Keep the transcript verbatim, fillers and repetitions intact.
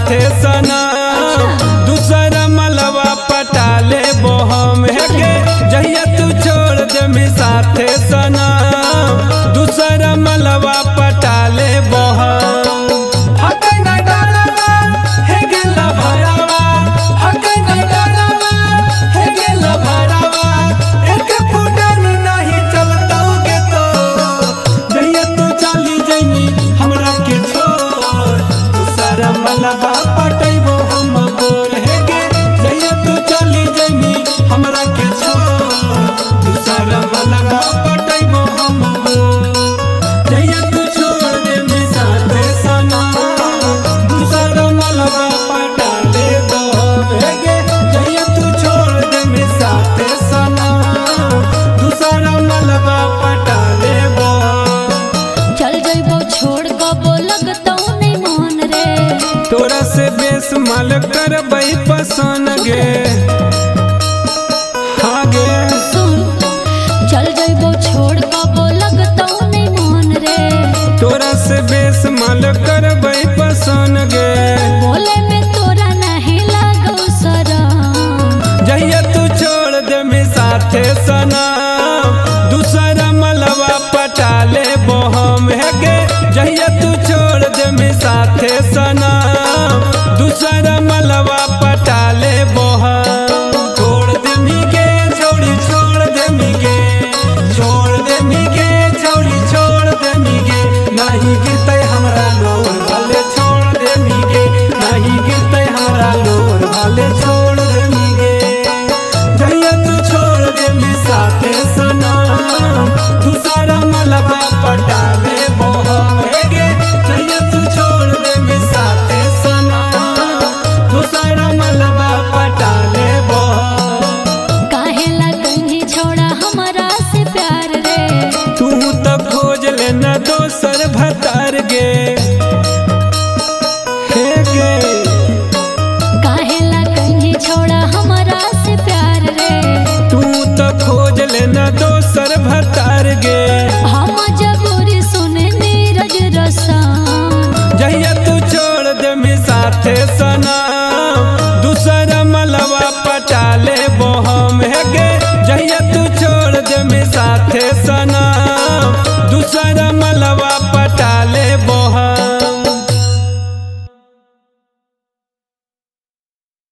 साथे सना दूसरा मलवा पटाले बोहम के जहिया तू छोड़ दे मी साथे सना दूसरा मलवा पटाले बोहम मलबा पटैबो हम बोल हे गे जहिया तू चली जैनी हमरा के छोड़ दूसरा मलबा पटैबो हम बोल जहिया तू छोड़ दे मी साथे सना दूसरा मलबा पटाले दो हे गे जहिया तू छोड़ दे मी साथे सना दूसरा मलबा पटाले बो चल जइबो छोड़ कबो लगतौ नहीं मन रे तोरा से बेस माल करबै पसंद गे हाँ गे सुन चल जइबो छोड़ कबो लगतौ नहीं मन रे तोरा से बेस माल करबै पसंद गे बोले में तोरा नहीं लागो शरम जहिया तू छोड़ दे मी साथे सना दूसरा मलवा पटाले बोहम है गे जहिया तू छोड़ दे मी साथे सना दूसरा मलवा पटाले बोहम छोड़ दे मी गे छोड़ी छोड़ दे मी गे छोड़ दे मी गे छोड़ी छोड़ दे मी गे नहीं गिरते हमरा लोर भले छोड़ दे मी गे नहीं गिरते हमरा लोर भले छोड़ दे मी गे जहिया तू छोड़ दे मी साथे सना दूसरा मलबा पटाले बोहम हे गे जहिया तू छोड़ दे मी साथे सना दूसरा मलबा पटाले बोहम काहेला कहीं छोड़ा हमरा से प्यार रे तू तो खोज लेना दोसर भतार गे हे गे काहेला कहीं छोड़ा हमरा से प्यार रे तू तो खोज लेना दोसर भतार गे हम जबूरी सुने नीरज रसन जहिया तू छोड़ दे मी साथे सना दूसरा मलवा पटाले बोहम है गे जहिया तू छोड़ दे मी साथे सना दूसरा मलवा